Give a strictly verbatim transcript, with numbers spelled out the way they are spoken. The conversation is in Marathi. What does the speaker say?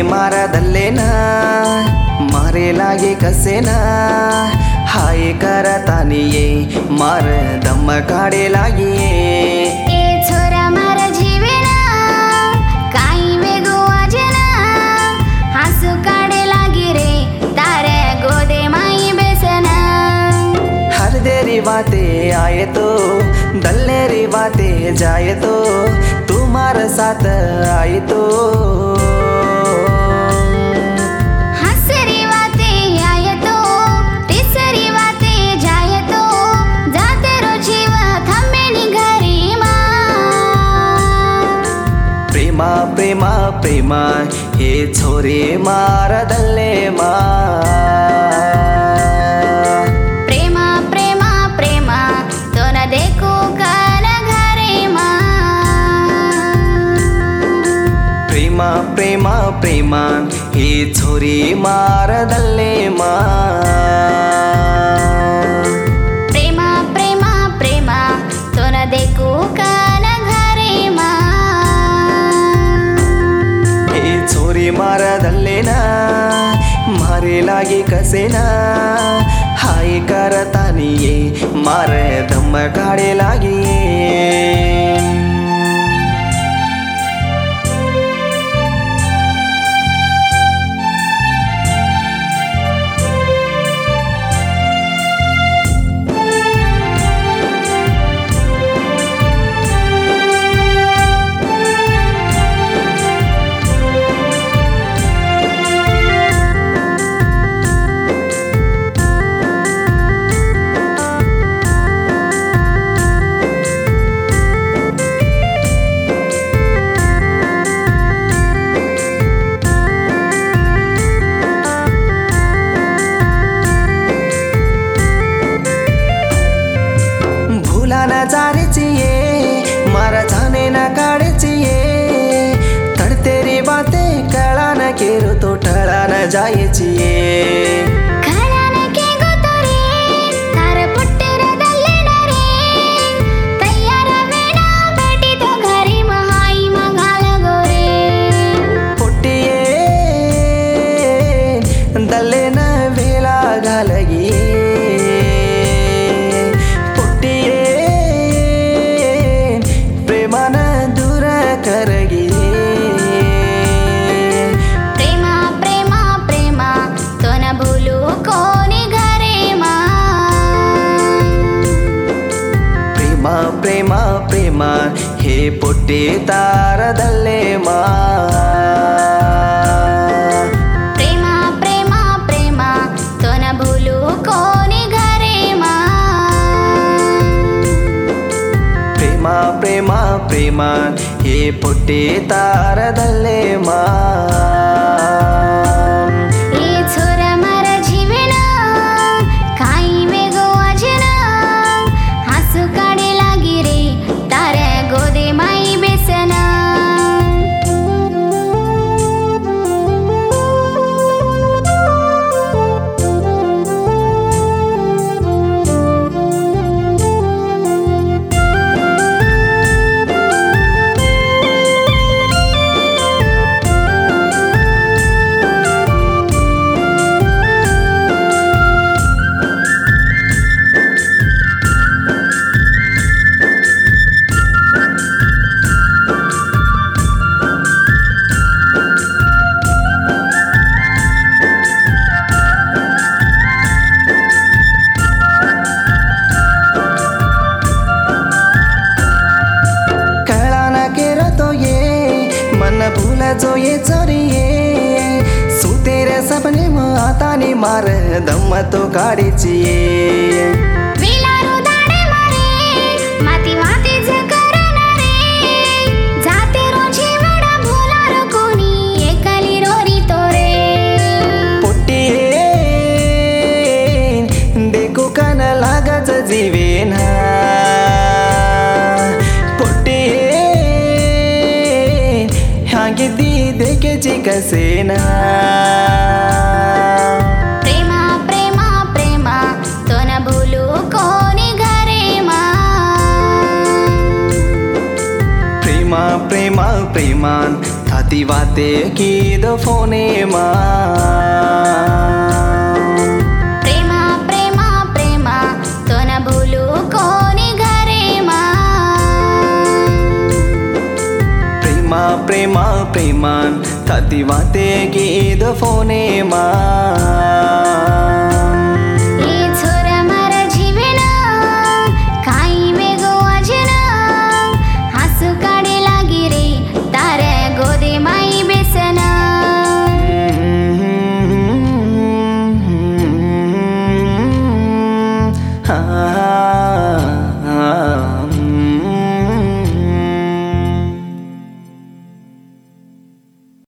मारा दल्लेना मारे लागे कसेना हाय करतानिये मार दम काढे लागिये ए छोरा मार जीवेना काही वेगो वाजना हसू काढे लागी रे तारे गोदे माई बेसना हर देरी बाते आए तो दल्लेरी बाते जाए तो तुम्हार साथ आए तो हसरी बाते आए तो तिसरी बाते जाए तो जाते रो जीव थंबेनी घरी मा प्रेमा प्रेमा प्रेमा हे छोरे मार दल्ले मा प्रेमा प्रेमा प्रेमा तो न देखो कान घरे मा प्रेमा प्रेमा प्रेमा हे छोरी मार दल्ले मा प्रेमा प्रेमा प्रेमा तो न देखो कान घरे मा हे छोरी मार दल्ले ना मारे लागे कसेना हाय करतानिये मार दम काढे लागिये ना जानेचिये मारा जाने ना काढेचिये तडतेरी बाते कळा न केरो तो टळा न जायचिये दल्ले न वेला घालगी प्रेमान दूर करगी प्रेमा प्रेमा प्रेमा तो न भूलू कोणी घरे मा प्रेमा प्रेमा प्रेमा हे पोटे तार दल्ले मा प्रेमा प्रेमा प्रेमा तो न भूलू कोणी घरे मा प्रेमा प्रेमा प्रेमा हे पोटे तार दल्ले मा ए छोरा मार जीवेना काही वेगो वाजना हसू काढे लागी रे तारे गोदे माई बेसना भूल जो ये चोरिये सुतेरे सपने म आतानी मार दम तो काढीचिये विलारू दाडे मारे माती माती करना रे जाते रोजी वेडा भूलार कोणी एकली रोरी तोरे पोट्टिये देखो कान लागच जीवेना दी देखेची कसेना प्रेमा प्रेमा प्रेमा तो न भूलू कोणी घरे मा प्रेमा प्रेमा प्रेमान थाती वाते कीदो फोने मा प्रेमा प्रेमा प्रेमा तो न भूलू कोनी घरे माँ प्रेमा प्रेमा प्रेमा थाती वाते कीदो फोने मा